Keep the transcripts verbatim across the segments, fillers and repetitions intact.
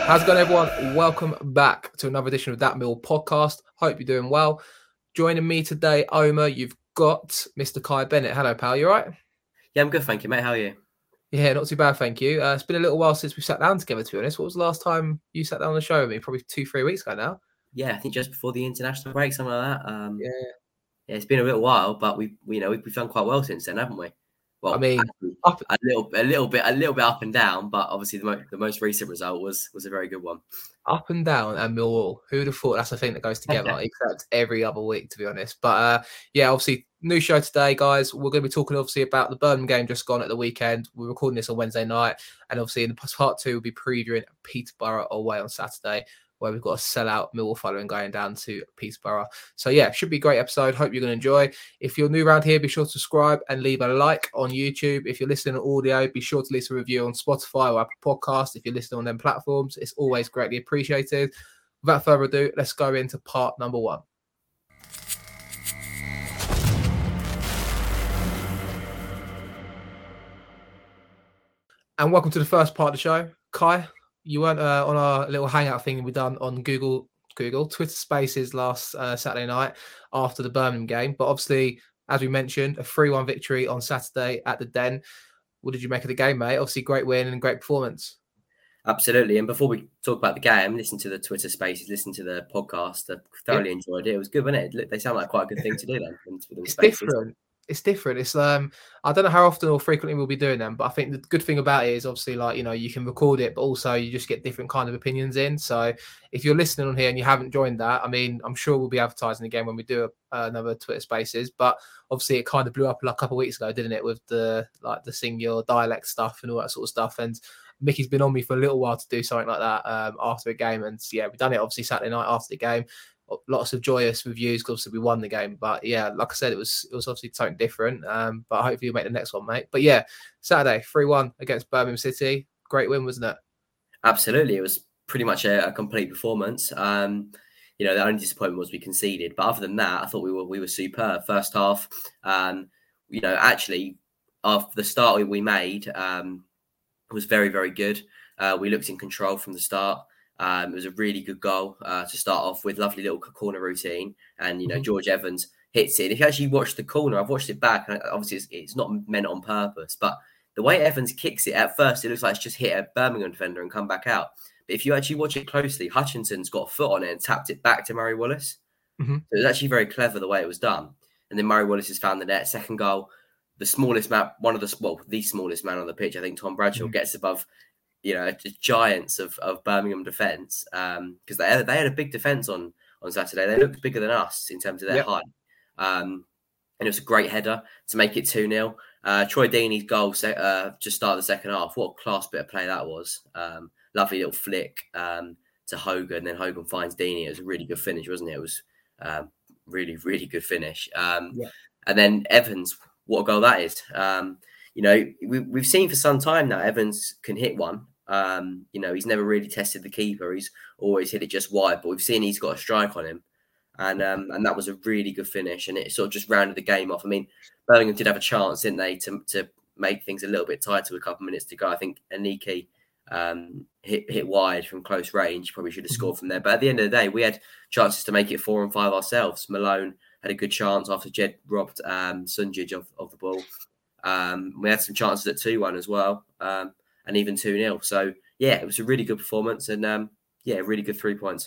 How's it going, everyone? Welcome back to another edition of That Mill podcast. Hope you're doing well. Joining me today, Omer, you've got Mister Kai Bennett. Hello, pal. You all right? Yeah, I'm good, thank you, mate. How are you? Yeah, not too bad, thank you. Uh, it's been a little while since we sat down together, to be honest. What was the last time you sat down on the show with me? Probably two, three weeks ago now. Yeah, I think just before the international break, something like that. Um, Yeah. yeah, it's been a little while, but we, we you know, we've, we've done quite well since then, haven't we? Well, I mean, actually, up, a little, a little bit, a little bit up and down, but obviously the, mo- the most recent result was was a very good one. up and down and Millwall. Who'd have thought that's the thing that goes together, except every other week, to be honest. But uh, yeah, obviously, new show today, guys. We're going to be talking, obviously, about the Birmingham game just gone at the weekend. We're recording this on Wednesday night. And obviously, in part two, we'll be previewing Peterborough away on Saturday, where we've got a sellout Millwall following going down to Peterborough. So yeah, should be a great episode. Hope you're going to enjoy. If you're new around here, be sure to subscribe and leave a like on YouTube. If you're listening on audio, be sure to leave a review on Spotify or Apple Podcasts. If you're listening on them platforms, it's always greatly appreciated. Without further ado, let's go into part number one. And welcome to the first part of the show. Kai, you weren't uh, on our little hangout thing we done on Google, Google, Twitter Spaces last uh, Saturday night after the Birmingham game. But obviously, as we mentioned, a three one victory on Saturday at the Den. What did you make of the game, mate? Obviously, great win and great performance. Absolutely. And before we talk about the game, listen to the Twitter Spaces, listen to the podcast. I thoroughly yeah. enjoyed it. It was good, wasn't it? They sound like quite a good thing to do then. It's spaces. different. It's different. It's um, I don't know how often or frequently we'll be doing them, but I think the good thing about it is obviously like, you know, you can record it, but also you just get different kind of opinions in. So if you're listening on here and you haven't joined that, I mean, I'm sure we'll be advertising again when we do a, uh, another Twitter Spaces. But obviously it kind of blew up like a couple of weeks ago, didn't it? With the like the sing your dialect stuff and all that sort of stuff. And Mickey's been on me for a little while to do something like that um, after a game. And yeah, we've done it obviously Saturday night after the game. Lots of joyous reviews because obviously we won the game. But yeah, like I said, it was it was obviously something different. Um, but hopefully you'll make the next one, mate. But yeah, Saturday, three one against Birmingham City. Great win, wasn't it? Absolutely. It was pretty much a, a complete performance. Um, you know, the only disappointment was we conceded. But other than that, I thought we were we were superb. First half, um, you know, actually, after the start we made um, was very, very good. Uh, we looked in control from the start. Um, it was a really good goal uh, to start off with. Lovely little corner routine. And, you know, mm-hmm. George Evans hits it. If you actually watch the corner, I've watched it back. And obviously, it's, it's not meant on purpose. But the way Evans kicks it at first, it looks like it's just hit a Birmingham defender and come back out. But if you actually watch it closely, Hutchinson's got a foot on it and tapped it back to Murray Wallace. Mm-hmm. So it was actually very clever the way it was done. And then Murray Wallace has found the net. Second goal, the smallest man, one of the, well, the smallest man on the pitch, I think Tom Bradshaw mm-hmm. gets above, you know, giants of, of Birmingham defence because um, they had, they had a big defence on, on Saturday. They looked bigger than us in terms of their yep. height. Um, and it was a great header to make it two nil. Uh, Troy Deeney's goal se- uh, just started the second half. What a class bit of play that was. Um, lovely little flick um, to Hogan. Then Hogan finds Deeney. It was a really good finish, wasn't it? It was um, really, really good finish. Um, yeah. And then Evans, what a goal that is. Um, you know, we, we've seen for some time now Evans can hit one. Um, you know, he's never really tested the keeper. He's always hit it just wide, but we've seen he's got a strike on him. And um, and that was a really good finish. And it sort of just rounded the game off. I mean, Birmingham did have a chance, didn't they, to to make things a little bit tighter with a couple of minutes to go. I think Aniki um, hit, hit wide from close range. Probably should have scored from there. But at the end of the day, we had chances to make it four and five ourselves. Malone had a good chance after Jed robbed um, Sunjic of, of the ball. Um, we had some chances at two one as well. Um, and even two nil. So, yeah, it was a really good performance and, um, yeah, really good three points.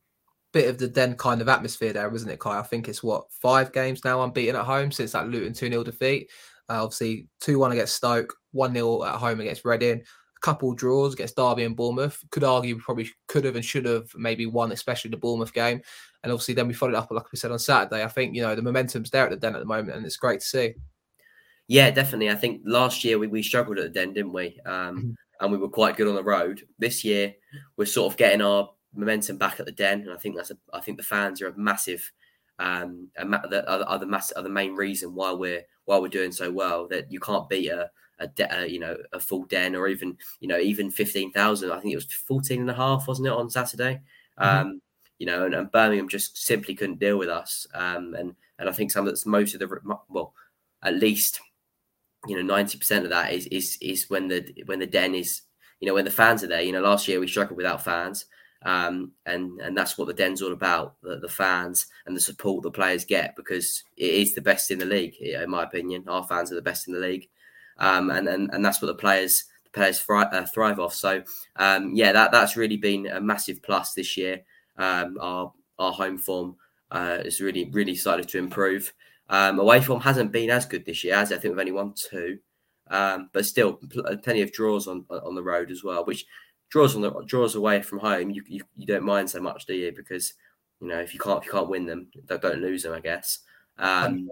Bit of the Den kind of atmosphere there, wasn't it, Kai? I think it's, what, five games now unbeaten at home since that Luton two nil defeat. Uh, obviously, two one against Stoke, one nil at home against Reading, a couple draws against Derby and Bournemouth. Could argue we probably could have and should have maybe won, especially the Bournemouth game. And obviously then we followed up, like we said, on Saturday. I think, you know, the momentum's there at the Den at the moment and it's great to see. Yeah, definitely. I think last year we, we struggled at the Den, didn't we? Um, mm-hmm. And we were quite good on the road. This year, we're sort of getting our momentum back at the Den, and I think that's a, I think the fans are a massive, um, a ma- the, are, are the mass, are the main reason why we're why we're doing so well. That you can't beat a, a, de- a you know a full Den or even you know even fifteen thousand. I think it was fourteen and a half, wasn't it, on Saturday? Mm-hmm. Um, you know, and, and Birmingham just simply couldn't deal with us. Um, and and I think some of that's most of the well, at least. You know, ninety percent of that is is is when the when the Den is you know, when the fans are there. You know, last year we struggled without fans. Um, and and that's what the Den's all about, the, the fans and the support the players get, because it is the best in the league, in my opinion. Our fans are the best in the league, um, and, and and that's what the players the players thrive, uh, thrive off. So um, yeah, that that's really been a massive plus this year. Um, our our home form uh, has really really started to improve. Um, away form hasn't been as good this year, as I think we've only won two, um, but still pl- plenty of draws on on the road as well, which. Draws on the draws away from home, you, you you don't mind so much, do you? Because you know if you can't if you can't win them, don't, don't lose them, I guess. Um,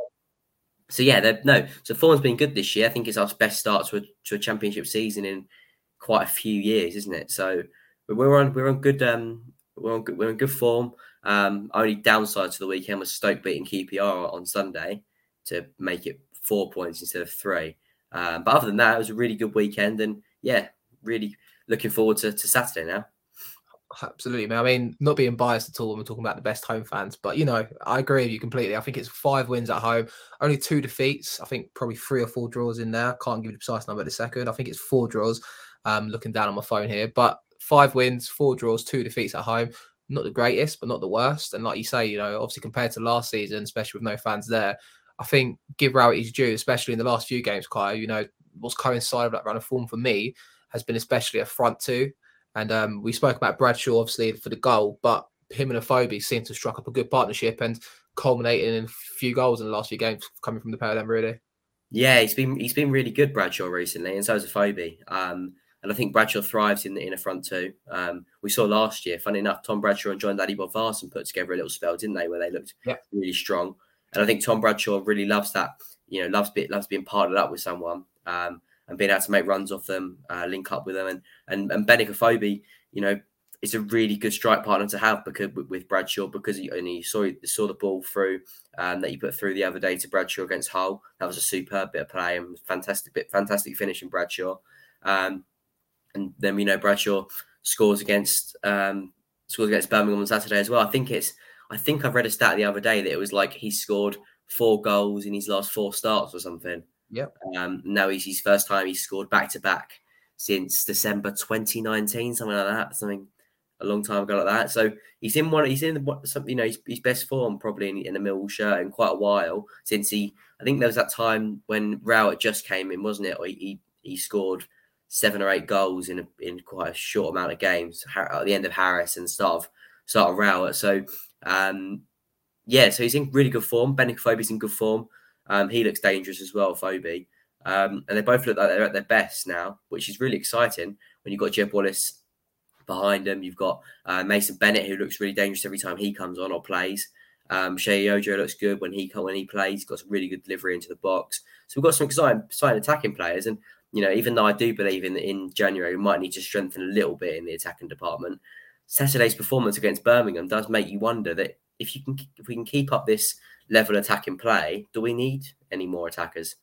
so yeah, no. So form's been good this year. I think it's our best start to a to a championship season in quite a few years, isn't it? So we're on we're on good um we're on good, we're in good form. Um, only downside to the weekend was Stoke beating Q P R on Sunday to make it four points instead of three. Um, but other than that, it was a really good weekend, and yeah, really. Looking forward to, to Saturday now. Absolutely, man. I mean, not being biased at all when we're talking about the best home fans, but you know, I agree with you completely. I think it's five wins at home, only two defeats. I think probably three or four draws in there. Can't give you the precise number at the second. I think it's four draws. Um, looking down on my phone here, but five wins, four draws, two defeats at home. Not the greatest, but not the worst. And like you say, you know, obviously compared to last season, especially with no fans there, I think give Rowett his due, especially in the last few games. Kyle, you know, what's coincided with that run of form for me has been especially a front two. And um, we spoke about Bradshaw, obviously, for the goal, but him and Afobe seem to have struck up a good partnership and culminating in a few goals in the last few games coming from the pair of them, really. Yeah, he's been he's been really good, Bradshaw, recently, and so has Afobe. Um, and I think Bradshaw thrives in the in a front two. Um, we saw last year, funny enough, Tom Bradshaw and John Daddy Bob Varson put together a little spell, didn't they, where they looked yep. really strong. And I think Tom Bradshaw really loves that, you know, loves, be, loves being partnered up with someone. Um, and being able to make runs off them, uh, link up with them. And and, and Benik Afobe, you know, is a really good strike partner to have because with, with Bradshaw, because he, and he saw, saw the ball through um, that he put through the other day to Bradshaw against Hull. That was a superb bit of play and fantastic bit, fantastic finish in Bradshaw. Um, and then, you know, Bradshaw scores against um, scores against Birmingham on Saturday as well. I think it's, I think I've read a stat the other day that it was like he scored four goals in his last four starts or something. Yep. Um, now he's his first time he's scored back to back since December twenty nineteen, something like that, something a long time ago like that. So he's in one, he's in something, you know, his, his best form probably in, in a Millwall shirt in quite a while since he. I think there was that time when Rowett just came in, wasn't it? Or he he, he scored seven or eight goals in a, in quite a short amount of games at the end of Harris and start of start of Rowett. So um, yeah, so he's in really good form. Benik Afobe's in good form. Um, he looks dangerous as well, Afobe. Um, and they both look like they're at their best now, which is really exciting when you've got Jeb Wallace behind them. You've got uh, Mason Bennett, who looks really dangerous every time he comes on or plays. Um, Shea Ojo looks good when he when he plays. He's got some really good delivery into the box. So we've got some exciting, exciting attacking players. And, you know, even though I do believe in in January, we might need to strengthen a little bit in the attacking department, Saturday's performance against Birmingham does make you wonder that if you can, if we can keep up this level of attacking play, do we need any more attackers?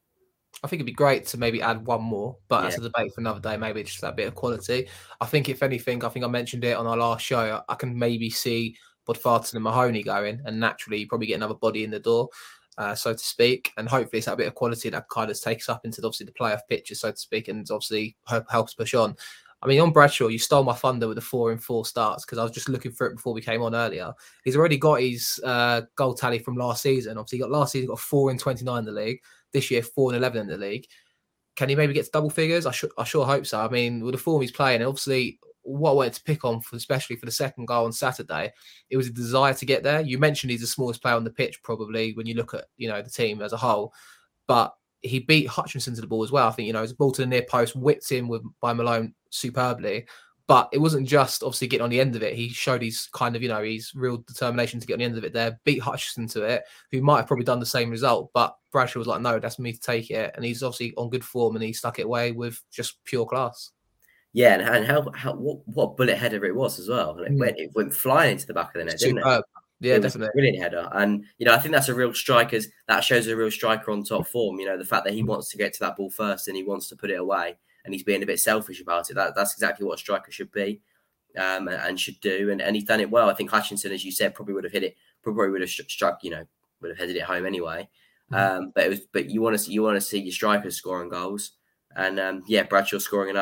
I think it'd be great to maybe add one more, but Yeah. that's a debate for another day. Maybe just that bit of quality. I think if anything, I think I mentioned it on our last show, I can maybe see Bodvarton and Mahoney going, and naturally you probably get another body in the door, uh, so to speak. And hopefully it's that bit of quality that kind of takes up into obviously the playoff picture, so to speak, and obviously helps push on. I mean, on Bradshaw, you stole my thunder with the four in four starts because I was just looking for it before we came on earlier. He's already got his uh, goal tally from last season. Obviously, he got last season got four in twenty-nine in the league. This year, four and eleven in the league. Can he maybe get to double figures? I, sh- I sure hope so. I mean, with the form he's playing, and obviously what I wanted to pick on, for, especially for the second goal on Saturday, it was a desire to get there. You mentioned he's the smallest player on the pitch, probably, when you look at, you know, the team as a whole. But he beat Hutchinson to the ball as well. I think, you know, his ball to the near post, whipped in with by Malone superbly. But it wasn't just obviously getting on the end of it. He showed his kind of, you know, his real determination to get on the end of it there, beat Hutchinson to it, who might have probably done the same result. But Bradshaw was like, no, that's me to take it. And he's obviously on good form and he stuck it away with just pure class. Yeah, and, and how, how what, what bullet header it was as well. And it, mm. went, it went flying into the back of the net, didn't it? Yeah, it definitely. Brilliant header. And, you know, I think that's a real striker's, that shows a real striker on top form. You know, the fact that he wants to get to that ball first and he wants to put it away and he's being a bit selfish about it. That, that's exactly what a striker should be um, and, and should do. And, and he's done it well. I think Hutchinson, as you said, probably would have hit it, probably would have struck, you know, would have headed it home anyway. Mm-hmm. Um, but it was, but you want to see, you want to see your strikers scoring goals. And, um, yeah, Bradshaw scoring another.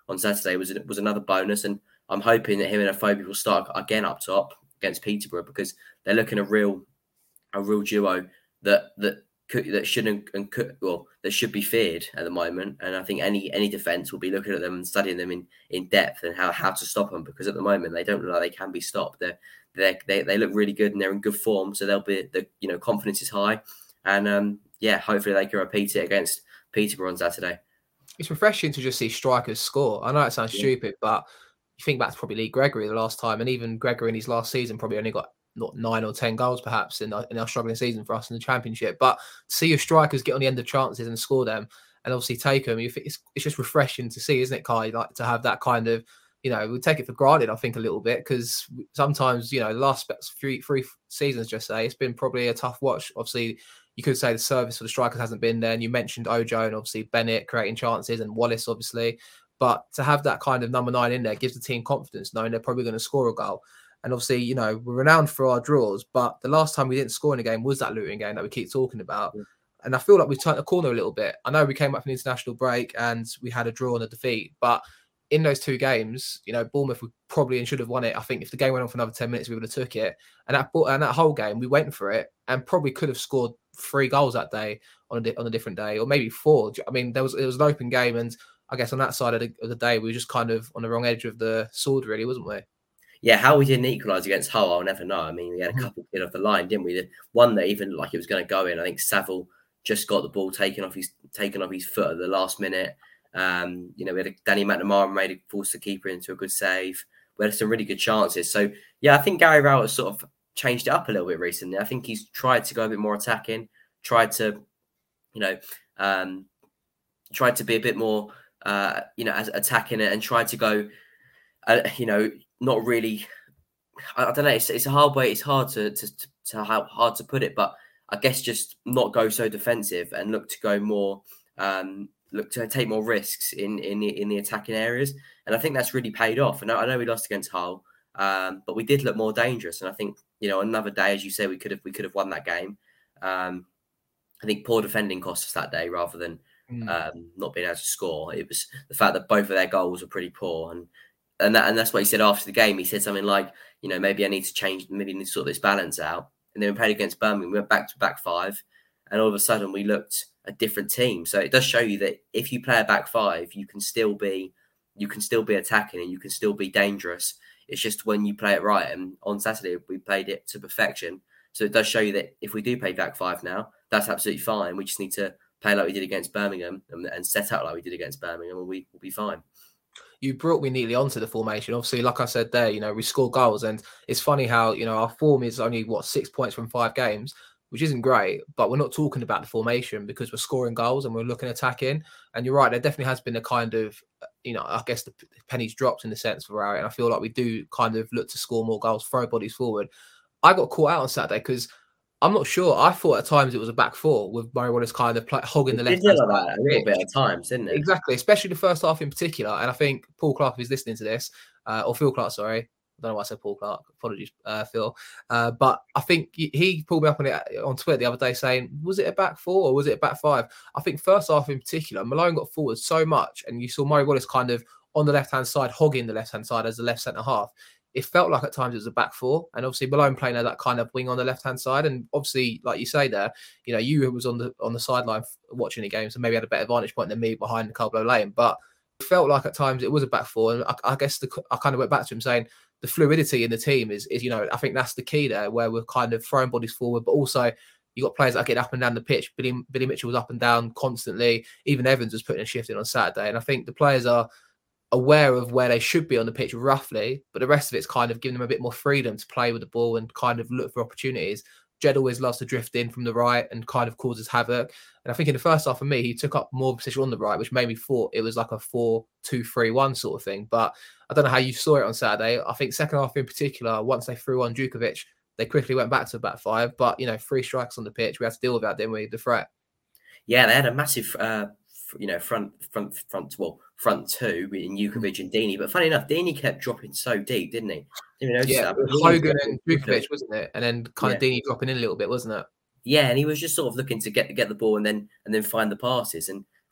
on Saturday was was another bonus, and I'm hoping that him and Afobe will start again up top against Peterborough, because they're looking a real a real duo that that could, that shouldn't and could, well that should be feared at the moment. And I think any any defence will be looking at them and studying them in, in depth and how, how to stop them, because at the moment they don't look like they can be stopped. They're, they're, they they look really good and they're in good form, so they'll be the you know confidence is high, and um, yeah, hopefully they can repeat it against Peterborough on Saturday. It's refreshing to just see strikers score. I know it sounds yeah. stupid, but you think back to probably Lee Gregory the last time, and even Gregory in his last season probably only got not nine or ten goals perhaps in, in our struggling season for us in the Championship. But to see your strikers get on the end of chances and score them, and obviously take them, you think it's, it's just refreshing to see, isn't it, Kai? Like to have that kind of, you know, we take it for granted, I think, a little bit, because sometimes, you know, the last three three seasons, just say, it's been probably a tough watch. Obviously, you could say the service for the strikers hasn't been there, and you mentioned Ojo and obviously Bennett creating chances, and Wallace, obviously. But to have that kind of number nine in there gives the team confidence, knowing they're probably going to score a goal. And obviously, you know, we're renowned for our draws, but the last time we didn't score in a game was that Luton game that we keep talking about. Yeah. And I feel like we've turned the corner a little bit. I know we came up from the international break and we had a draw and a defeat, but in those two games, you know, Bournemouth we probably and should have won it. I think if the game went on for another ten minutes, we would have took it. And that and that whole game, we went for it and probably could have scored three goals that day on a on a different day, or maybe four. I mean, there was it was an open game, and I guess on that side of the, of the day, we were just kind of on the wrong edge of the sword, really, wasn't we? Yeah, how we didn't equalise against Hull, I'll never know. I mean, we had a couple mm-hmm. off the line, didn't we? The one that even like it was going to go in. I think Saville just got the ball taken off his taken off his foot at the last minute. Um, you know, we had a, Danny McNamara made a force the keeper into a good save. We had some really good chances. So yeah, I think Gary Rowett has sort of changed it up a little bit recently. I think he's tried to go a bit more attacking, tried to, you know, um, tried to be a bit more, uh, you know, as attacking it, and tried to go, uh, you know. Not really. I, I don't know. It's, it's a hard way. It's hard to to, to to how hard to put it, but I guess just not go so defensive and look to go more, um, look to take more risks in in the, in the attacking areas, and I think that's really paid off. And I, I know we lost against Hull, um, but we did look more dangerous. And I think, you know, another day, as you say, we could have we could have won that game. Um, I think poor defending cost us that day rather than mm. um, not being able to score. It was the fact that both of their goals were pretty poor, and. And that, and that's what he said after the game. He said something like, you know, maybe I need to change, maybe I need to sort this balance out. And then we played against Birmingham. We went back to back five. And all of a sudden we looked a different team. So it does show you that if you play a back five, you can still be, you can still be attacking and you can still be dangerous. It's just when you play it right. And on Saturday, we played it to perfection. So it does show you that if we do play back five now, that's absolutely fine. We just need to play like we did against Birmingham and, and set out like we did against Birmingham, and we will be fine. You brought me neatly onto the formation. Obviously, like I said there, you know, we score goals, and it's funny how, you know, our form is only, what, six points from five games, which isn't great, but we're not talking about the formation because we're scoring goals and we're looking attacking. And you're right, there definitely has been a kind of, you know, I guess the pennies dropped in the sense for Rowett, and I feel like we do kind of look to score more goals, throw bodies forward. I got caught out on Saturday because I'm not sure. I thought at times it was a back four with Murray Wallace kind of play, hogging the left hand side. Like that a little bit at times, didn't it? Exactly, especially the first half in particular. And I think Paul Clark, if he's listening to this, uh, or Phil Clark, sorry. I don't know why I said Paul Clark. Apologies, uh, Phil. Uh, but I think he, he pulled me up on it on Twitter the other day saying, was it a back four or was it a back five? I think first half in particular, Malone got forward so much, and you saw Murray Wallace kind of on the left-hand side, hogging the left-hand side as the left centre-half. It felt like at times it was a back four, and obviously Malone playing that kind of wing on the left hand side, and obviously, like you say there, you know, you was on the on the sideline watching the game, so maybe had a better vantage point than me behind the Carlo Lane. But it felt like at times it was a back four, and I, I guess the, I kind of went back to him saying the fluidity in the team is is you know, I think that's the key there, where we're kind of throwing bodies forward, but also you got players that get up and down the pitch. Billy Billy Mitchell was up and down constantly. Even Evans was putting a shift in on Saturday, and I think the players are aware of where they should be on the pitch roughly, but the rest of it's kind of giving them a bit more freedom to play with the ball and kind of look for opportunities. Jed always loves to drift in from the right and kind of causes havoc. And I think in the first half for me, he took up more position on the right, which made me thought it was like a four two three one sort of thing. But I don't know how you saw it on Saturday. I think second half in particular, once they threw on Djukovic, they quickly went back to back five. But, you know, three strikes on the pitch, we had to deal with that, didn't we? The threat. Yeah, they had a massive, uh, you know, front, front, front, well, front two in Djukovic and Deeney. But funny enough, Deeney kept dropping so deep, didn't he? Didn't notice yeah, that. Hogan and Djukovic, wasn't it? And then kind yeah. of Deeney dropping in a little bit, wasn't it? Yeah, and he was just sort of looking to get get the ball and then and then find the passes. And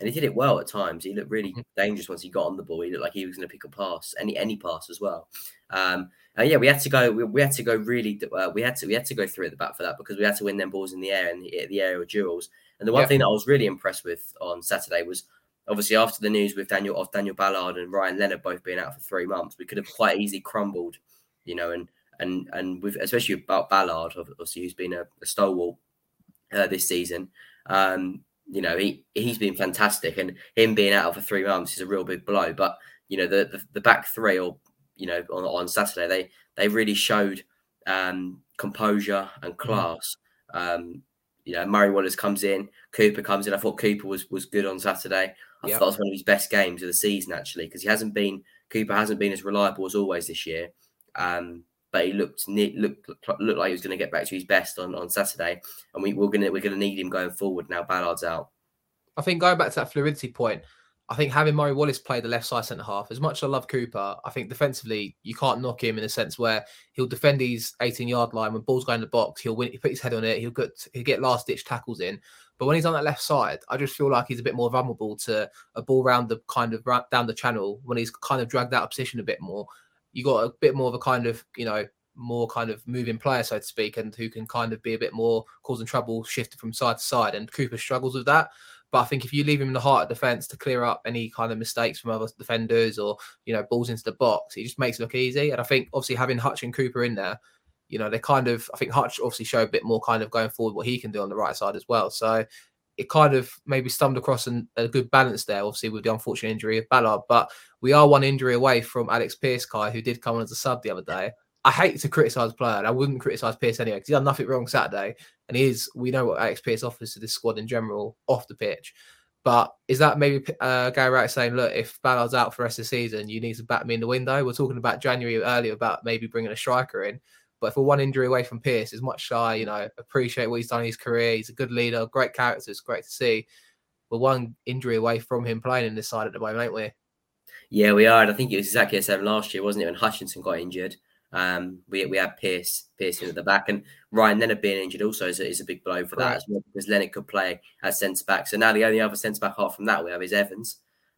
and he did it well at times. He looked really Mhm. dangerous once he got on the ball. He looked like he was going to pick a pass, any any pass as well. Um, and yeah, we had to go. We, we had to go really. Uh, we had to we had to go through at the back for that because we had to win them balls in the air and the, the aerial duels. And the one Yep. thing that I was really impressed with on Saturday was obviously after the news with Daniel of Daniel Ballard and Ryan Leonard both being out for three months, we could have quite easily crumbled, you know, and and and with especially about Ballard, obviously who's been a, a stalwart uh, this season. Um, you know, he he's been fantastic, and him being out for three months is a real big blow. But you know, the the, the back three, or you know, on, on Saturday, they they really showed um, composure and class. Mm. Um, you know, Murray Wallace comes in, Cooper comes in. I thought Cooper was was good on Saturday. I yep. thought it was one of his best games of the season, actually, because he hasn't been Cooper hasn't been as reliable as always this year. Um, but he looked looked looked like he was going to get back to his best on, on Saturday, and we, we're gonna we're gonna need him going forward now. Ballard's out. I think going back to that fluidity point, I think having Murray Wallace play the left side centre half, as much as I love Cooper, I think defensively you can't knock him in a sense where he'll defend his eighteen yard line when ball's going in the box. He'll win, he'll put his head on it. He'll get he'll get last ditch tackles in. But when he's on that left side, I just feel like he's a bit more vulnerable to a ball round the kind of down the channel when he's kind of dragged out of position a bit more. You got a bit more of a kind of you know. more kind of moving player, so to speak, and who can kind of be a bit more causing trouble, shifted from side to side. And Cooper struggles with that. But I think if you leave him in the heart of defence to clear up any kind of mistakes from other defenders or, you know, balls into the box, it just makes it look easy. And I think obviously having Hutch and Cooper in there, you know, they kind of, I think Hutch obviously showed a bit more kind of going forward what he can do on the right side as well. So it kind of maybe stumbled across an, a good balance there, obviously, with the unfortunate injury of Ballard. But we are one injury away from Alex Pearce, Kai, who did come on as a sub the other day. I hate to criticise a player, and I wouldn't criticise Pearce anyway, because he done nothing wrong Saturday. And he is, we know what Alex Pearce offers to this squad in general off the pitch. But is that maybe uh, Gary Wright saying, look, if Ballard's out for the rest of the season, you need to back me in the window? We're talking about January earlier about maybe bringing a striker in. But if we're one injury away from Pearce, as much as I, you know, appreciate what he's done in his career, he's a good leader, great character, it's great to see. We're one injury away from him playing in this side at the moment, ain't we? Yeah, we are. And I think it was exactly the same last year, wasn't it, when Hutchinson got injured? Um, we we had Pearce, Pearce in at the back, and Ryan Leonard being injured also is a, is a big blow for that, right, as well, because Leonard could play as centre back. So now the only other centre back apart from that we have is Evans.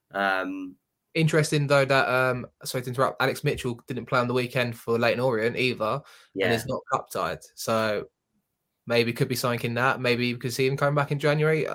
Um, Interesting though that um, sorry to interrupt, Alex Mitchell didn't play on the weekend for Leyton Orient either, yeah, and is not cup tied. So maybe could be something in that. Maybe you could see him coming back in January.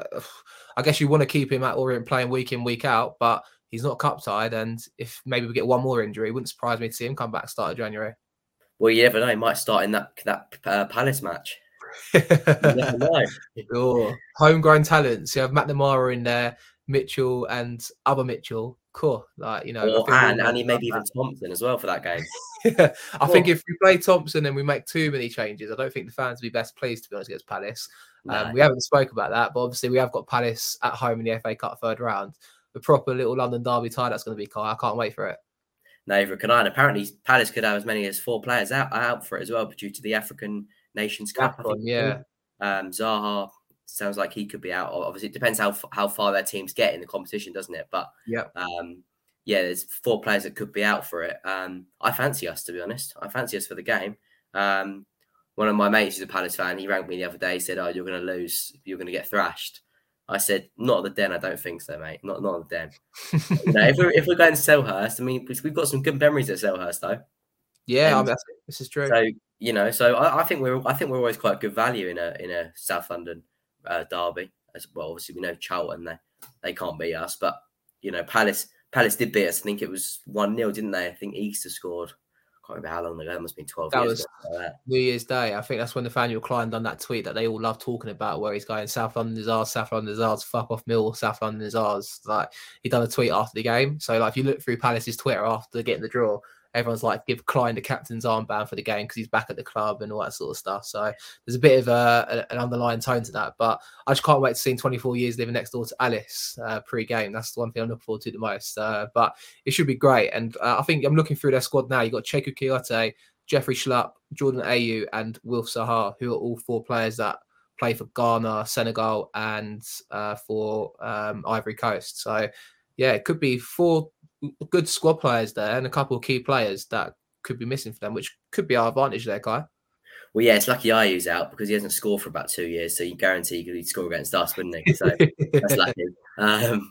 I guess you want to keep him at Orient playing week in, week out, but he's not cup tied. And if maybe we get one more injury, it wouldn't surprise me to see him come back start of January. Well, you never know. He might start in that that uh, Palace match. You never know. Oh, homegrown talents. You have McNamara in there, Mitchell and other Mitchell. Cool. Like, you know, or, and, and maybe even Thompson as well for that game. Yeah, I cool. think if we play Thompson and we make too many changes, I don't think the fans will be best pleased, to be honest, against Palace. No. Um, we haven't spoke about that, but obviously we have got Palace at home in the F A Cup third round. The proper little London derby tie that's going to be, Kai. I can't wait for it. Neither can I. And apparently Palace could have as many as four players out, out for it as well, but due to the African Nations Cup. Afcon, I think, yeah. Um, Zaha sounds like he could be out. Obviously, it depends how how far their teams get in the competition, doesn't it? But yeah, um, yeah, there's four players that could be out for it. Um, I fancy us, to be honest. I fancy us for the game. Um, one of my mates is a Palace fan. He rang me the other day. He said, "Oh, you're going to lose. You're going to get thrashed." I said, "Not at the Den. I don't think so, mate. Not not at the Den." You know, if we're if we're going to Selhurst, I mean, we've got some good memories at Selhurst, though. Yeah, I mean, that's, this is true. So you know, so I, I think we're I think we're always quite good value in a in a South London uh, derby as well. Obviously, we know Charlton they they can't beat us, but you know, Palace Palace did beat us. I think it was one nil, didn't they? I think Easter scored. I can't remember how long ago. It must have been twelve that years was ago. Like that. New Year's Day. I think that's when Nathaniel Klein done that tweet that they all love talking about, where he's going, South London is ours, South London is ours, fuck off Mill, South London is ours. Like, he done a tweet after the game. So, like, if you look through Palace's Twitter after getting the draw, everyone's like, give Klein the captain's armband for the game because he's back at the club and all that sort of stuff. So there's a bit of a, an underlying tone to that. But I just can't wait to see twenty-four years living next door to Alice uh, pre-game. That's the one thing I'm looking forward to the most. Uh, but it should be great. And uh, I think I'm looking through their squad now. You've got Cheku Kouyaté, Jeffrey Schlupp, Jordan Ayew, and Wilf Zaha, who are all four players that play for Ghana, Senegal, and uh, for um, Ivory Coast. So, yeah, it could be four good squad players there and a couple of key players that could be missing for them, which could be our advantage there, Kai. Well, yeah, it's lucky Ayew's out because he hasn't scored for about two years, so you guarantee he'd score against us, wouldn't he? So that's lucky. Um,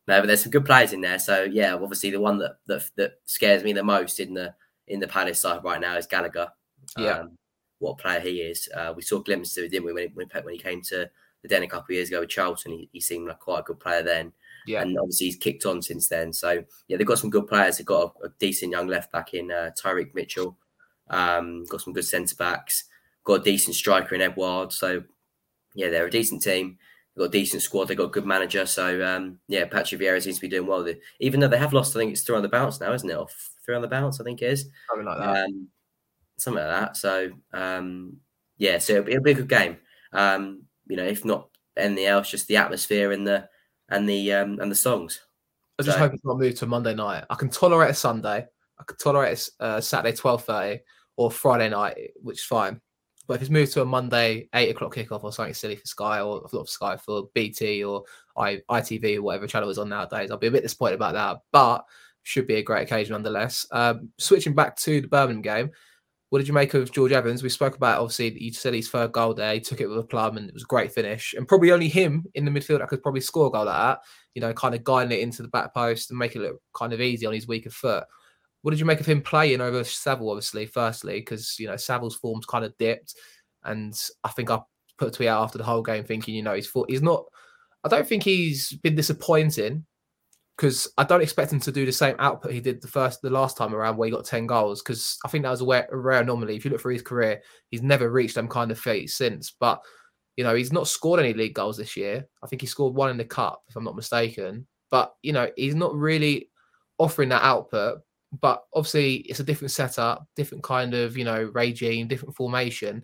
No, but there's some good players in there. So yeah, obviously the one that that, that scares me the most in the in the Palace side right now is Gallagher. Yeah. Um, what a player he is. Uh, we saw glimpses of it, didn't we, when, when, when he came to the Den a couple of years ago with Charlton. He, he seemed like quite a good player then. Yeah. And obviously he's kicked on since then. So yeah, they've got some good players. They've got a, a decent young left back in uh, Tyreek Mitchell. Um, got some good centre backs. Got a decent striker in Edouard. So yeah, they're a decent team. They've got a decent squad. They've got a good manager. So um, yeah, Patrick Vieira seems to be doing well. They, even though they have lost, I think it's three on the bounce now, isn't it? Or three on the bounce, I think it is. Something like that. Um, something like that. So um, yeah, so it'll, it'll be a good game. Um, you know, if not anything else, just the atmosphere and the and the um, and the songs. I just so, hope it's not moved to Monday night. I can tolerate a Sunday. I can tolerate a uh, Saturday twelve thirty or Friday night, which is fine. But if it's moved to a Monday eight o'clock kickoff or something silly for Sky or not for Sky for B T or I, ITV or whatever channel is on nowadays, I'll be a bit disappointed about that. But should be a great occasion nonetheless. Um, switching back to the Birmingham game, what did you make of George Evans? We spoke about, obviously, you said his third goal there. He took it with a plum and it was a great finish. And probably only him in the midfield that could probably score a goal like that, you know, kind of guiding it into the back post and make it look kind of easy on his weaker foot. What did you make of him playing over Saville, obviously, firstly? Because, you know, Saville's form's kind of dipped. And I think I put a tweet out after the whole game thinking, you know, he's, he's not, I don't think he's been disappointing, because I don't expect him to do the same output he did the first, the last time around where he got ten goals. Because I think that was a rare, a rare anomaly. If you look through his career, he's never reached them kind of feats since. But you know, he's not scored any league goals this year. I think he scored one in the cup, if I'm not mistaken. But you know, he's not really offering that output. But obviously, it's a different setup, different kind of you know regime, different formation.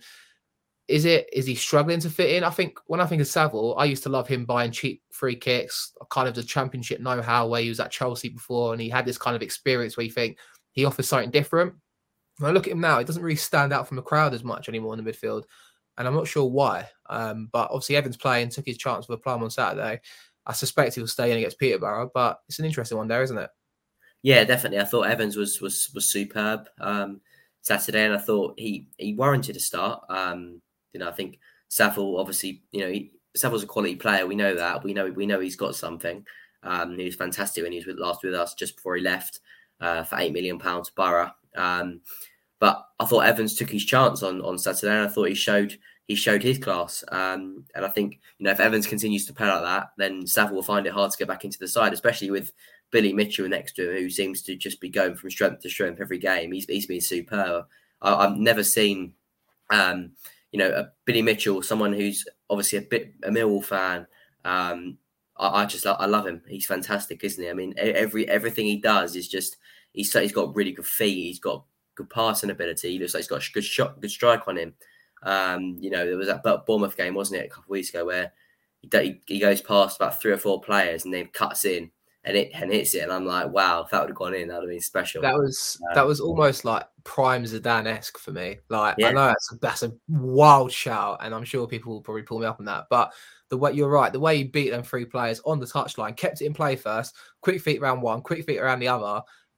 Is it? Is he struggling to fit in? I think when I think of Saville, I used to love him buying cheap free kicks, kind of the championship know-how where he was at Chelsea before, and he had this kind of experience where you think he offers something different. When I look at him now, he doesn't really stand out from the crowd as much anymore in the midfield, and I'm not sure why. Um, but obviously, Evans playing took his chance with a plum on Saturday. I suspect he'll stay in against Peterborough, but it's an interesting one there, isn't it? Yeah, definitely. I thought Evans was was was superb um, Saturday, and I thought he he warranted a start. Um, You know, I think Saville, obviously, you know, he, Saville's a quality player. We know that. We know we know he's got something. Um, he was fantastic when he was with, last with us just before he left uh, for eight million pounds to Borough. Um, but I thought Evans took his chance on on Saturday, and I thought he showed he showed his class. Um, and I think you know if Evans continues to play like that, then Saville will find it hard to get back into the side, especially with Billy Mitchell next to him, who seems to just be going from strength to strength every game. He's he's been superb. I, I've never seen. Um, You know, a Billy Mitchell, someone who's obviously a bit a Millwall fan. Um, I, I just I love him. He's fantastic, isn't he? I mean, every everything he does is just he's he's got really good feet. He's got good passing ability. He looks like he's got a good shot, good strike on him. Um, you know, there was that Bournemouth game, wasn't it, a couple of weeks ago, where he, he goes past about three or four players and then cuts in and it and hits it, and I'm like, wow, if that would have gone in, that would have been special. That was um, that was almost like prime Zidane-esque for me. Like yeah. I know that's a, that's a wild shout, and I'm sure people will probably pull me up on that. But the way you're right, the way he beat them three players on the touchline, kept it in play first, quick feet around one, quick feet around the other.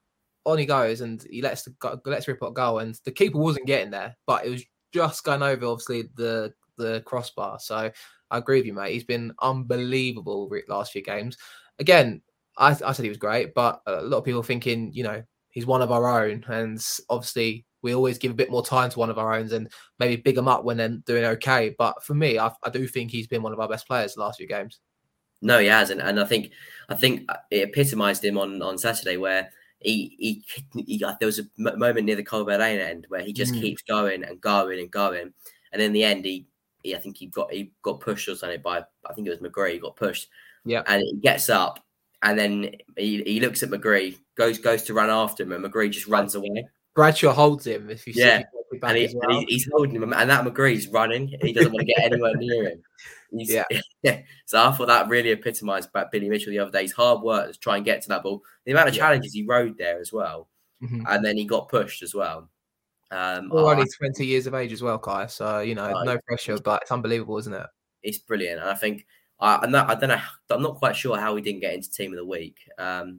On he goes, and he lets the lets Rippott go, and the keeper wasn't getting there, but it was just going over obviously the the crossbar. So I agree with you, mate. He's been unbelievable last few games. Again, I, I said he was great, but a lot of people thinking, you know, he's one of our own, and obviously we always give a bit more time to one of our own and maybe big them up when they're doing okay. But for me, I, I do think he's been one of our best players the last few games. No, he hasn't, and I think I think it epitomised him on, on Saturday, where he, he he there was a moment near the Colbert Lane end where he just mm. keeps going and going and going, and in the end, he, he I think he got he got pushed or something by I think it was McGree. He got pushed, yeah, and he gets up. And then he, he looks at McGree, goes goes to run after him, and McGree just runs away. Bradshaw holds him if you yeah. see and, he, well. and he's, he's holding him, and that McGree's running. He doesn't want to get anywhere near him. He's, yeah. yeah. So I thought that really epitomised about Billy Mitchell the other day. His hard work to try and get to that ball. The amount of yeah. challenges he rode there as well. Mm-hmm. And then he got pushed as well. Um, well, only twenty years of age as well, Kai. So, you know, uh, no pressure, but it's unbelievable, isn't it? It's brilliant. And I think, I, I'm not, I don't know, I'm not quite sure how he didn't get into Team of the Week. Um,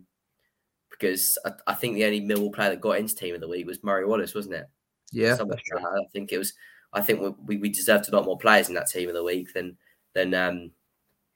because I, I think the only Millwall player that got into Team of the Week was Murray Wallace, wasn't it? Yeah. That's true. I think it was, I think we, we deserved a lot more players in that Team of the Week than, than, um,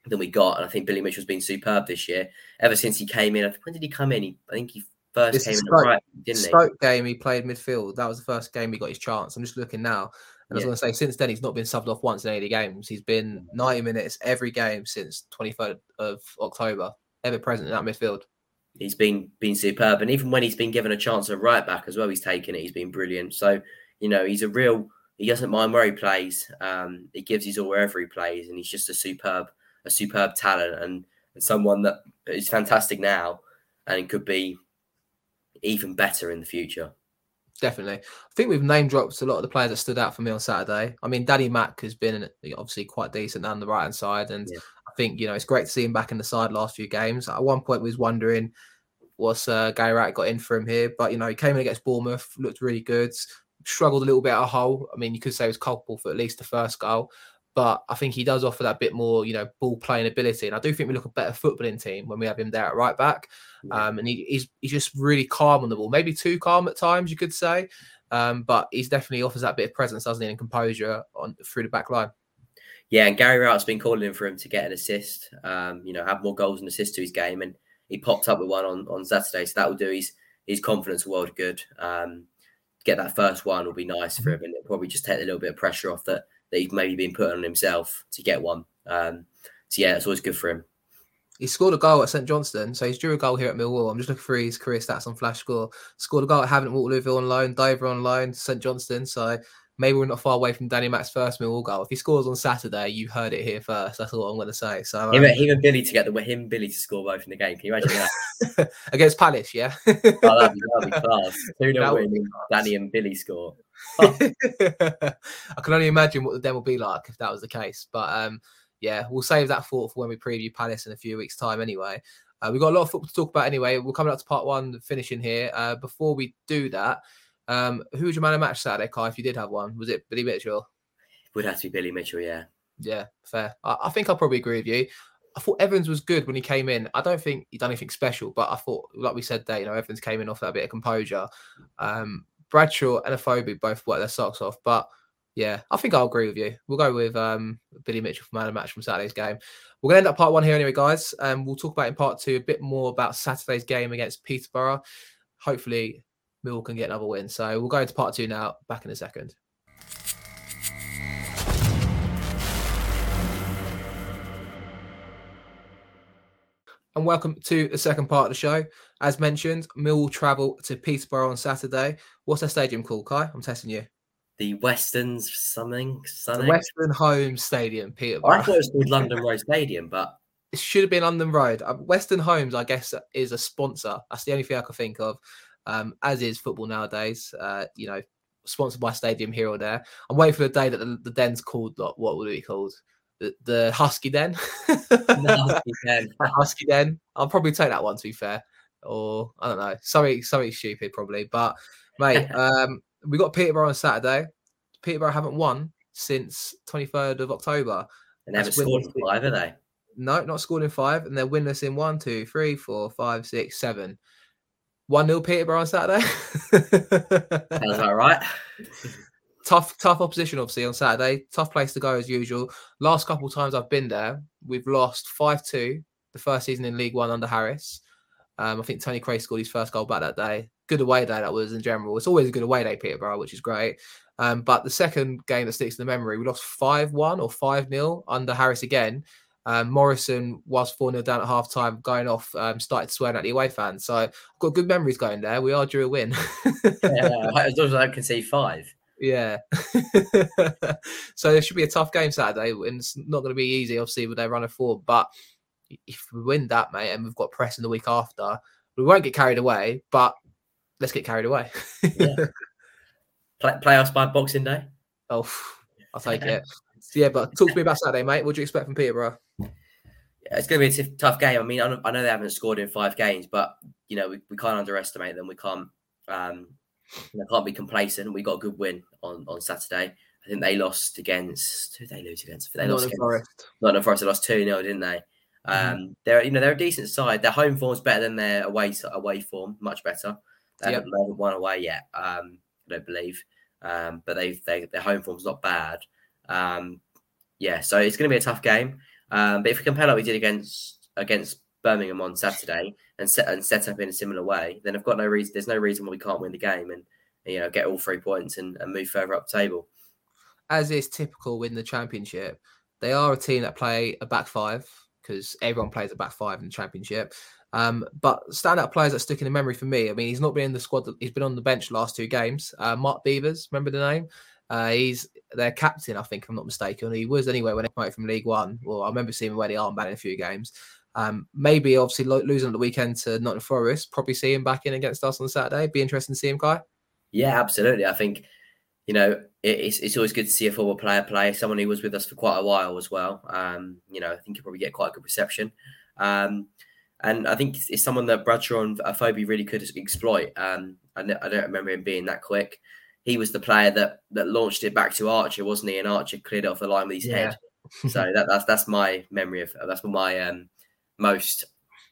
than we got. And I think Billy Mitchell's been superb this year. Ever since he came in, when did he come in? He, I think he first This came in Stoke, the right, didn't he? Stoke game, he played midfield. That was the first game he got his chance. I'm just looking now. And yeah. I was going to say, since then, he's not been subbed off once in any games. He's been ninety minutes every game since twenty-third of October, ever present in that midfield. He's been been superb. And even when he's been given a chance at right back as well, he's taken it. He's been brilliant. So, you know, he's a real, he doesn't mind where he plays. Um, he gives his all wherever he plays. And he's just a superb, a superb talent and, and someone that is fantastic now and could be even better in the future. Definitely. I think we've name dropped a lot of the players that stood out for me on Saturday. I mean, Danny Mack has been obviously quite decent down the right hand side. And yeah. I think, you know, it's great to see him back in the side last few games. At one point, we was wondering what's uh, Gary Wright got in for him here. But, you know, he came in against Bournemouth, looked really good, struggled a little bit at Hull. I mean, you could say he was culpable for at least the first goal. But I think he does offer that bit more, you know, ball playing ability. And I do think we look a better footballing team when we have him there at right back. Yeah. Um, and he, he's he's just really calm on the ball, maybe too calm at times, you could say. Um, but he's definitely offers that bit of presence, doesn't he, and composure on through the back line. Yeah, and Gary Wright's been calling in for him to get an assist, um, you know, have more goals and assists to his game. And he popped up with one on, on Saturday. So that will do his, his confidence a world good. Um, get that first one will be nice for him. And it'll probably just take a little bit of pressure off that, that he's maybe been put on himself to get one. Um, so, yeah, it's always good for him. He scored a goal at St Johnstone, so he's drew a goal here at Millwall. I'm just looking for his career stats on Flash Score. Scored a goal at Havant Waterlooville on loan, Dover on loan, St Johnstone. So maybe we're not far away from Danny Mack's first Millwall goal. If he scores on Saturday, you heard it here first. That's all I'm going to say. So um, him, him and Billy together, with him Billy to score both in the game. Can you imagine that? Against Palace, yeah. Oh, that'd be, that'd be class. Two nil win, Danny and Billy score. Oh. I can only imagine what the den will be like if that was the case. But um, yeah, we'll save that thought for when we preview Palace in a few weeks' time anyway. Uh, we've got a lot of football to talk about anyway. We're coming up to part one, finishing here. Uh, before we do that, um, who was your man of match Saturday, Kai, if you did have one? Was it Billy Mitchell? Would have to be Billy Mitchell, yeah. Yeah, fair. I, I think I'll probably agree with you. I thought Evans was good when he came in. I don't think he done anything special, but I thought, like we said there, you know, Evans came in off that bit of composure. Um, Bradshaw and Afobe both worked their socks off, but yeah, I think I'll agree with you. We'll go with um, Billy Mitchell for man of match from Saturday's game. We're going to end up part one here anyway, guys. And um, we'll talk about in part two a bit more about Saturday's game against Peterborough. Hopefully, Millwall can get another win. So we'll go into part two now. Back in a second. And welcome to the second part of the show. As mentioned, Millwall travel to Peterborough on Saturday. What's their stadium called, Kai? I'm testing you. The Western's something, something. The Western Home Stadium, Peterborough. I thought it was called London Road Stadium, but it should have been London Road. Uh, Western Homes, I guess, is a sponsor. That's the only thing I could think of. Um, as is football nowadays. Uh, you know, sponsored by stadium here or there. I'm waiting for the day that the, the den's called. Like, what would it be called? The, the Husky Den. The Husky Den. The Husky Den. I'll probably take that one. To be fair, or I don't know, something something stupid probably. But mate, um. We got Peterborough on Saturday. Peterborough haven't won since twenty-third of October. And they haven't scored in five, have they? No, not scored in five. And they're winless in one, two, three, four, five, six, seven. one nil Peterborough on Saturday. Sounds about right. Tough, tough opposition, obviously, on Saturday. Tough place to go, as usual. Last couple of times I've been there, we've lost five two the first season in League One under Harris. Um, I think Tony Cray scored his first goal back that day. Good away day that was in general. It's always a good away day, Peterborough, which is great. Um, but the second game that sticks in the memory, we lost five one or five nil under Harris again. Um, Morrison was four nil down at half time, going off, um, started swearing at the away fans. So I've got good memories going there. We are due a win. Yeah, as long as I can see five. Yeah. So it should be a tough game Saturday, and it's not going to be easy, obviously, with their run of form. But if we win that, mate, and we've got press in the week after, we won't get carried away, but let's get carried away. Yeah. Play, playoffs by Boxing Day? Oh, I'll take it. So yeah, but talk to me about Saturday, mate. What do you expect from Peterborough? Yeah, it's going to be a t- tough game. I mean, I know, I know they haven't scored in five games, but, you know, we, we can't underestimate them. We can't um, you know, can't be complacent. We got a good win on, on Saturday. I think they lost against... Who did they lose against? They lost Nottingham Forest. Nottingham Forest. They lost two nil, didn't they? Um, mm. They're, you know, they're a decent side. Their home form's better than their away away form, much better. They yep. haven't, they haven't won away yet, um, I don't believe. Um, but they've, they, their home form's not bad. Um, yeah, so it's going to be a tough game. Um, but if we can play like we did against against Birmingham on Saturday and set and set up in a similar way, then I've got no reason. There's no reason why we can't win the game and you know get all three points and, and move further up the table. As is typical in the Championship, they are a team that play a back five because everyone plays a back five in the Championship. Um, but standout players that stick in the memory for me. I mean, he's not been in the squad. He's been on the bench the last two games. Uh, Mark Beavers, remember the name? Uh, he's their captain, I think, if I'm not mistaken. He was anyway when they promoted from League One. Well, I remember seeing him wear the armband in a few games. Um, maybe obviously lo- losing at the weekend to Nottingham Forest, probably see him back in against us on Saturday. Be interesting to see him, Kai. Yeah, absolutely. I think you know it, it's it's always good to see a football player play. Someone who was with us for quite a while as well. Um, you know, I think he'll probably get quite a good reception. Um, and I think it's someone that Bradshaw and Afobe really could exploit. Um, I, I don't remember him being that quick. He was the player that that launched it back to Archer, wasn't he? And Archer cleared it off the line with his yeah. head. So that, that's that's my memory of that's my um, most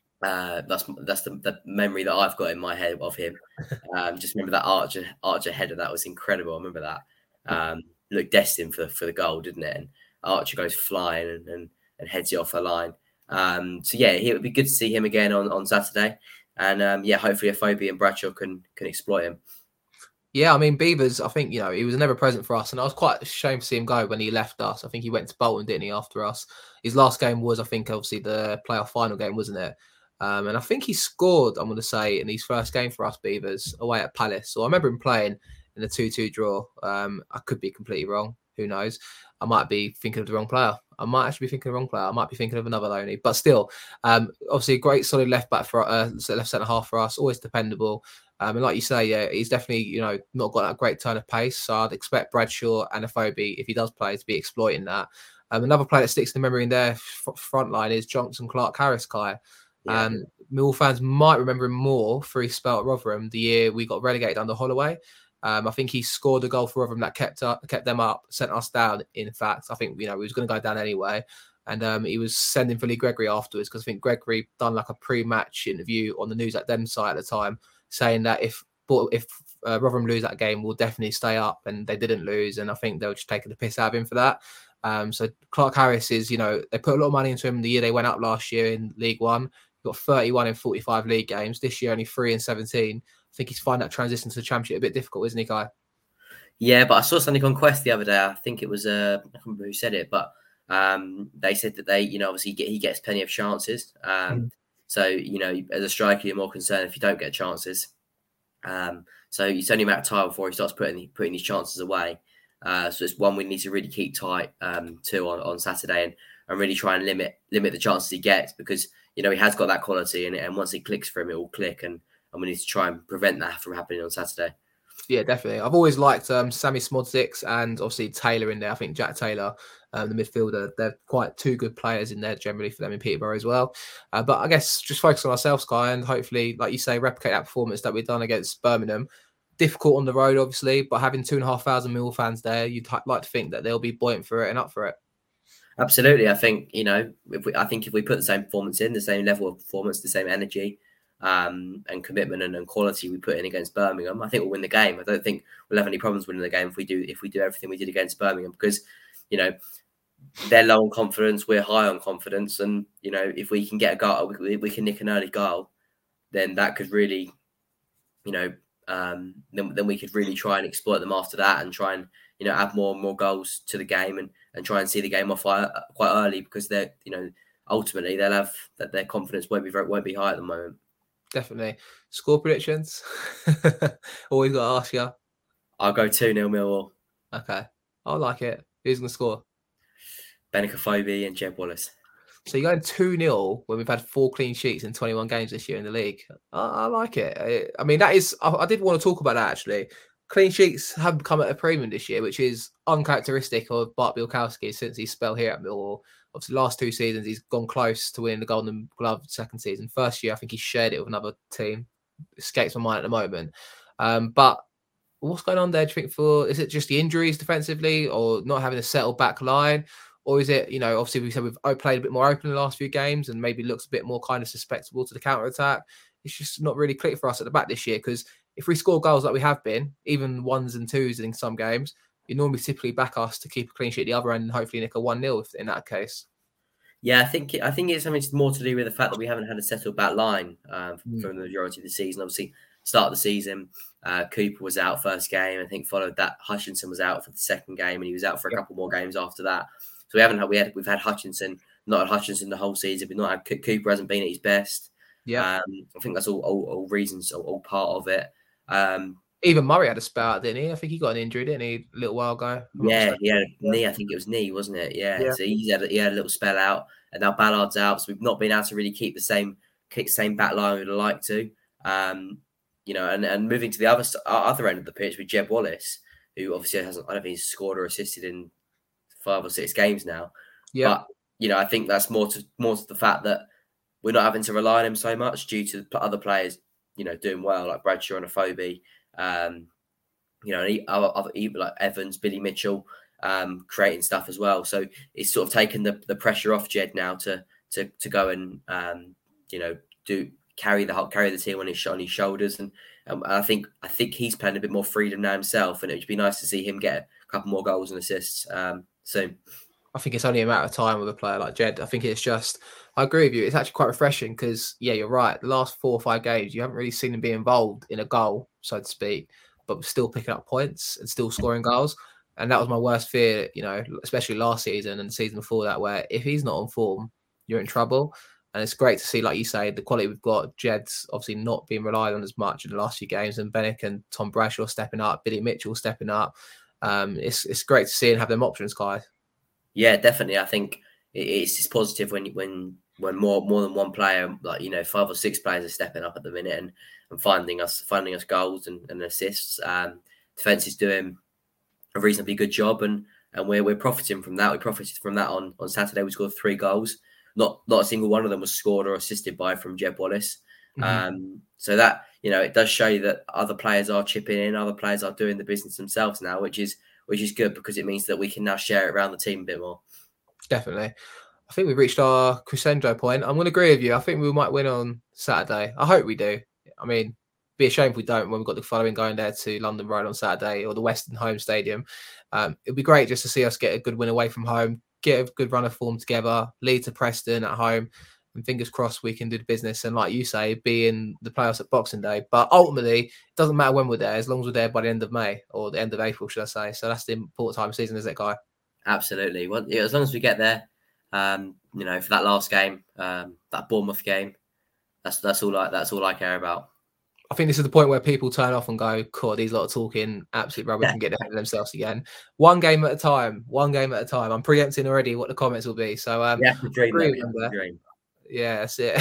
uh, that's that's the, the memory that I've got in my head of him. Um, just remember that Archer Archer header, that was incredible. I remember that. Um, looked destined for for the goal, didn't it? And Archer goes flying and and, and heads it off the line. Um, so yeah, it would be good to see him again on, on Saturday, and um, yeah, hopefully Afobe and Bradshaw can can exploit him. Yeah, I mean Beavers, I think you know he was never present for us, and I was quite ashamed to see him go when he left us. I think he went to Bolton, didn't he? After us, his last game was, I think, obviously the playoff final game, wasn't it? Um, and I think he scored, I'm going to say, in his first game for us Beavers away at Palace. So I remember him playing in a two two draw. Um, I could be completely wrong. Who knows? I might be thinking of the wrong player. I might actually be thinking of the wrong player. I might be thinking of another Loney. But still, um, obviously a great solid left back for uh, left centre half for us. Always dependable. Um, and like you say, yeah, he's definitely you know not got that great turn of pace. So I'd expect Bradshaw and Afobe, if he does play, to be exploiting that. Um, another player that sticks in the memory in their f- front line is Johnson Clark Harris, Kai. Yeah. Um, Mill fans might remember him more for his spell at Rotherham the year we got relegated under Holloway. Um, I think he scored a goal for Rotherham that kept up, kept them up, sent us down. In fact, I think you know we was going to go down anyway, and um, he was sending for Lee Gregory afterwards because I think Gregory done like a pre-match interview on the News at Dem site at the time, saying that if if uh, Rotherham lose that game, we'll definitely stay up, and they didn't lose, and I think they were just taking the piss out of him for that. Um, so Clark Harris is, you know, they put a lot of money into him the year they went up last year in League One. He got thirty-one in forty-five league games. This year only three in seventeen. I think he's finding that transition to the Championship a bit difficult, isn't he, Kai? Yeah, but I saw something on Quest the other day. I think it was, uh, I can't remember who said it, but um, they said that they, you know, obviously get, he gets plenty of chances. Um, mm. So, you know, as a striker, you're more concerned if you don't get chances. Um, so it's only a matter of time before he starts putting putting his chances away. Uh, so it's one we need to really keep tight um, to on, on Saturday and, and really try and limit limit the chances he gets because, you know, he has got that quality and, and once it clicks for him, it will click and and we need to try and prevent that from happening on Saturday. Yeah, definitely. I've always liked um, Sammy Smodsix and obviously Taylor in there. I think Jack Taylor, um, the midfielder, they're quite two good players in there generally for them in Peterborough as well. Uh, but I guess just focus on ourselves, Kai, and hopefully, like you say, replicate that performance that we've done against Birmingham. Difficult on the road, obviously, but having two and a half thousand Mill fans there, you'd like to think that they'll be buoyant for it and up for it. Absolutely. I think, you know, if we, I think if we put the same performance in, the same level of performance, the same energy, Um, and commitment and, and quality we put in against Birmingham, I think we'll win the game. I don't think we'll have any problems winning the game if we do if we do everything we did against Birmingham because, you know, they're low on confidence, we're high on confidence, and you know if we can get a goal, we, we can nick an early goal, then that could really, you know, um, then then we could really try and exploit them after that and try and you know add more and more goals to the game and and try and see the game off quite early because they're you know ultimately they'll have that their confidence won't be very, won't be high at the moment. Definitely. Score predictions? Always got to ask you. I'll go two nil Millwall. Okay. I like it. Who's going to score? Benik Afobe and Jeb Wallace. So you're going two nil when we've had four clean sheets in twenty-one games this year in the league. I, I like it. I, I mean, that is... I, I did want to talk about that, actually. Clean sheets have become at a premium this year, which is uncharacteristic of Bart Bielkowski since his spell here at Millwall. Obviously, last two seasons, he's gone close to winning the Golden Glove second season. First year, I think he shared it with another team. Escapes my mind at the moment. Um, but what's going on there, do you think, for... Is it just the injuries defensively or not having a settled back line? Or is it, you know, obviously we said we've played a bit more open in the last few games and maybe looks a bit more kind of susceptible to the counter-attack. It's just not really clicked for us at the back this year because if we score goals like we have been, even ones and twos in some games, you normally typically back us to keep a clean sheet at the other end and hopefully nick a one nil in that case. Yeah, I think I think it's something more to do with the fact that we haven't had a settled back line um, Mm. for the majority of the season. Obviously, start of the season, uh, Cooper was out first game. I think followed that Hutchinson was out for the second game, and he was out for a Yeah. couple more games after that. So we haven't had we had we've had Hutchinson, not had Hutchinson the whole season. We've not had Cooper hasn't been at his best. Yeah. Um, I think that's all all, all reasons, all, all part of it. Um, Even Murray had a spout, didn't he? I think he got an injury, didn't he, a little while ago? Yeah, he had a knee. I think it was knee, wasn't it? Yeah. Yeah. So he had a, he had a little spell out, and now Ballard's out. So we've not been able to really keep the same keep the same back line we'd like to. Um, you know, and, and moving to the other other end of the pitch with Jeb Wallace, who obviously hasn't. I don't think he's scored or assisted in five or six games now. Yeah. But you know, I think that's more to more to the fact that we're not having to rely on him so much due to other players, you know, doing well like Bradshaw and Afobe. Um, You know, other, other even like Evans, Billy Mitchell, um, creating stuff as well. So it's sort of taken the, the pressure off Jed now to to to go and um, you know do carry the carry the team on his on his shoulders, and, and I think I think he's playing a bit more freedom now himself, and it would be nice to see him get a couple more goals and assists um, soon. I think it's only a matter of time with a player like Jed. I think it's just, I agree with you. It's actually quite refreshing because, yeah, you're right. The last four or five games, you haven't really seen him be involved in a goal, so to speak, but still picking up points and still scoring goals. And that was my worst fear, you know, especially last season and the season before that, where if he's not on form, you're in trouble. And it's great to see, like you say, the quality we've got. Jed's obviously not being relied on as much in the last few games, and Bennett and Tom Bradshaw stepping up, Billy Mitchell stepping up. Um, it's it's great to see and have them options, Kai. Yeah, definitely. I think it's just positive when when when more more than one player, like you know, five or six players are stepping up at the minute and, and finding us finding us goals and, and assists. Um, defense is doing a reasonably good job, and and we're we're profiting from that. We profited from that on, on Saturday. We scored three goals. Not not a single one of them was scored or assisted by from Jeb Wallace. Mm-hmm. Um, so that you know, it does show you that other players are chipping in. Other players are doing the business themselves now, which is. which is good because it means that we can now share it around the team a bit more. Definitely. I think we've reached our crescendo point. I'm going to agree with you. I think we might win on Saturday. I hope we do. I mean, be a shame if we don't when we've got the following going there to London Road on Saturday or the Western Home Stadium. Um, it'd be great just to see us get a good win away from home, get a good run of form together, lead to Preston at home, and fingers crossed we can do the business and, like you say, be in the playoffs at Boxing Day. But ultimately, it doesn't matter when we're there, as long as we're there by the end of May or the end of April, should I say. So that's the important time of season, isn't it, Guy? Absolutely. Well, yeah, as long as we get there, um, you know, for that last game, um, that Bournemouth game, that's that's all I that's all I care about. I think this is the point where people turn off and go, "God, these lot are talking absolute rubbish yeah. and get ahead of themselves again." One game at a time. One game at a time. I'm preempting already what the comments will be. So, um, yeah, dream, dream. Yeah, that's it.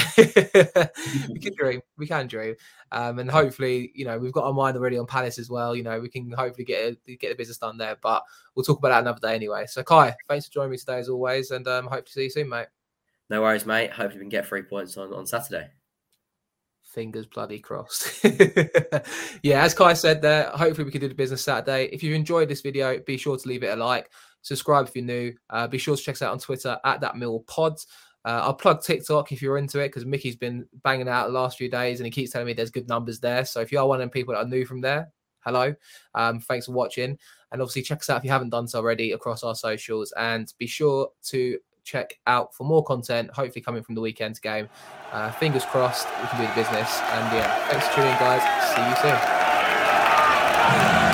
we can dream. We can dream. Um, and hopefully, you know, we've got our mind already on Palace as well. You know, we can hopefully get a, get the business done there. But we'll talk about that another day anyway. So, Kai, thanks for joining me today as always, and um, hope to see you soon, mate. No worries, mate. Hopefully, we can get three points on, on Saturday. Fingers bloody crossed. Yeah, as Kai said there, hopefully we can do the business Saturday. If you've enjoyed this video, be sure to leave it a like. Subscribe if you're new. Uh, be sure to check us out on Twitter at That Mill Pod. Uh, I'll plug TikTok if you're into it because Mickey's been banging out the last few days and he keeps telling me there's good numbers there. So if you are one of them people that are new from there, hello. Um, thanks for watching. And obviously check us out if you haven't done so already across our socials. And be sure to check out for more content, hopefully coming from the weekend's game. Uh, fingers crossed we can do the business. And yeah, thanks for tuning in, guys. See you soon.